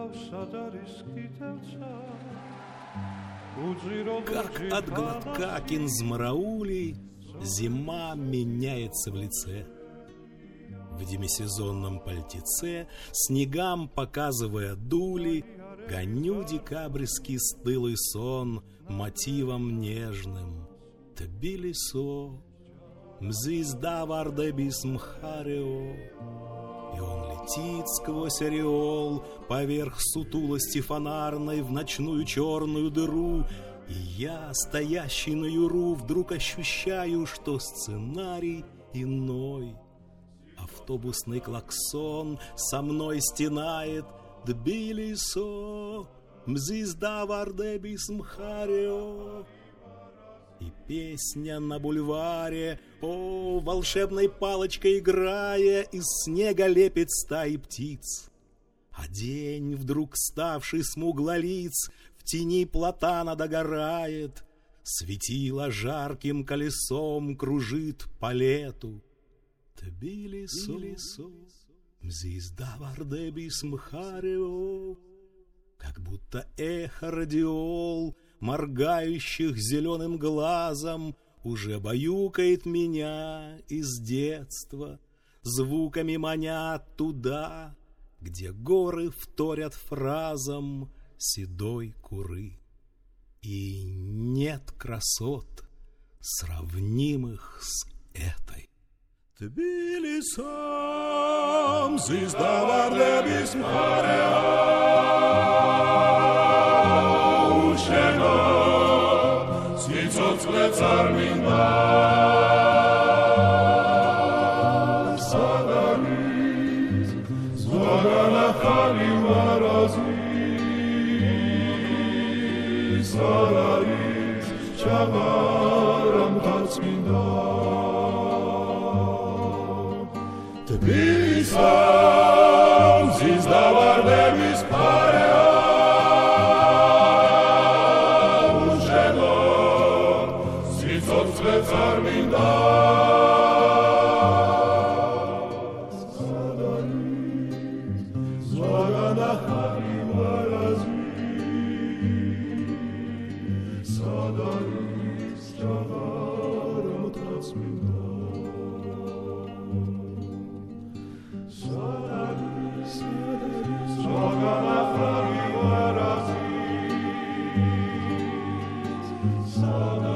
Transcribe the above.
Как от глотка кинзмараули зима меняется в лице. В демисезонном пальтеце, снегам показывая дули, гоню декабрьский стылый сон мотивом нежным. Тбилисо, мзизда вардебис мхарео. И он летит сквозь ореол поверх сутулости фонарной в ночную черную дыру. И я, стоящий на юру, вдруг ощущаю, что сценарий иной. Автобусный клаксон со мной стенает. Тбилисо, мзизда вардебис мхарео. И песня на бульваре, о, волшебной палочкой играя, из снега лепит стаи птиц. А день, вдруг ставший смуглолиц, в тени платана догорает, светило жарким колесом кружит по лету. Тбилисо, мзизда вардебис мхарео. Как будто эхо радиол, моргающих зеленым глазом, уже баюкает меня из детства, звуками манят туда, где горы вторят фразам седой куры. И нет красот, сравнимых с этой. Тбилисо, мзизда вардебис мхарео. Svițoț-le țarminda Sadariz Zvagana halima razi Sadariz Chavaram tatsminda Tbilisa Zizda vardebis parea Arminda Sadariz Zvagana halima razi Sadariz Chavaram tatsminda Sadariz Zvagana halima razi Sadariz